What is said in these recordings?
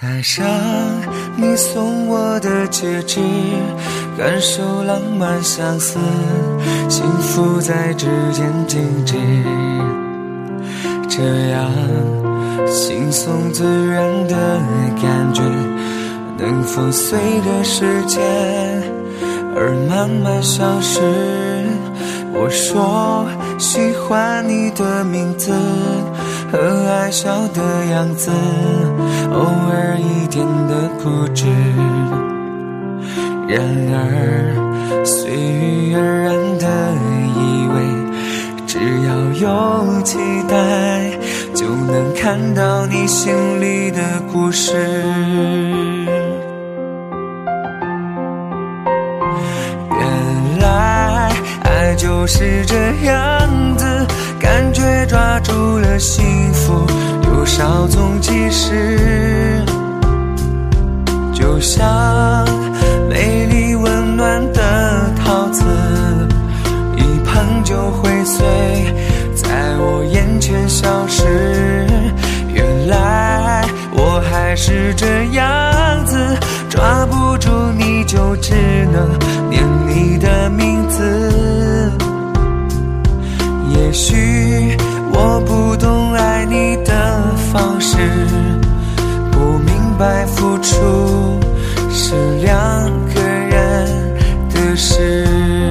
戴上你送我的戒指，感受浪漫相思，幸福在指尖静止，这样轻松自然的感觉，能否随着时间而慢慢消失？我说喜欢你的名字和爱笑的样子，偶尔一点的固执，然而随遇而安的以为只要有期待就能看到你心里的故事。原来爱就是这样子，感觉抓住了幸福，又稍纵即逝，就像美丽温暖的陶瓷，一碰就会碎，在我眼前消失。原来我还是这样子，抓不住你就只能念你的名字。也许我不懂爱你的方式，不明白付出是两个人的事。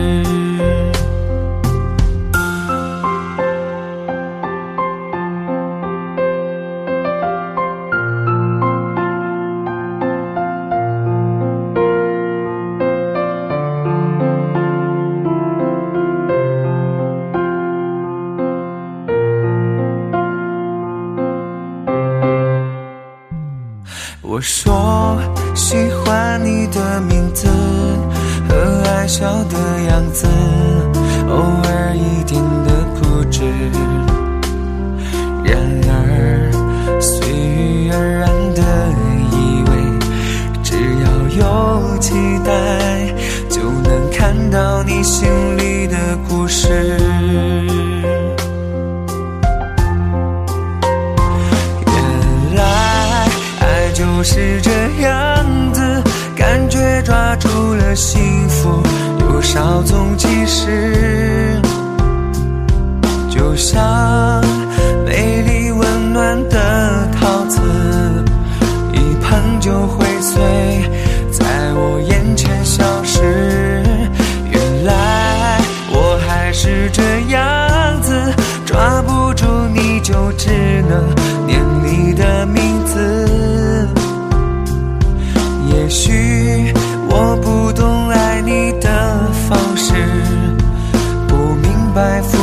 我说喜欢你的名字和爱笑的样子，偶尔一点的固执，然而随遇而安的以为只要有期待就能看到你心里的故事。就是这样子，感觉抓住了幸福，又稍纵即逝，就像美丽温暖的陶瓷，一碰就会碎，在我眼前消失。原来我还是这样子，抓不住你就只能念你的名字。也许我不懂爱你的方式，不明白付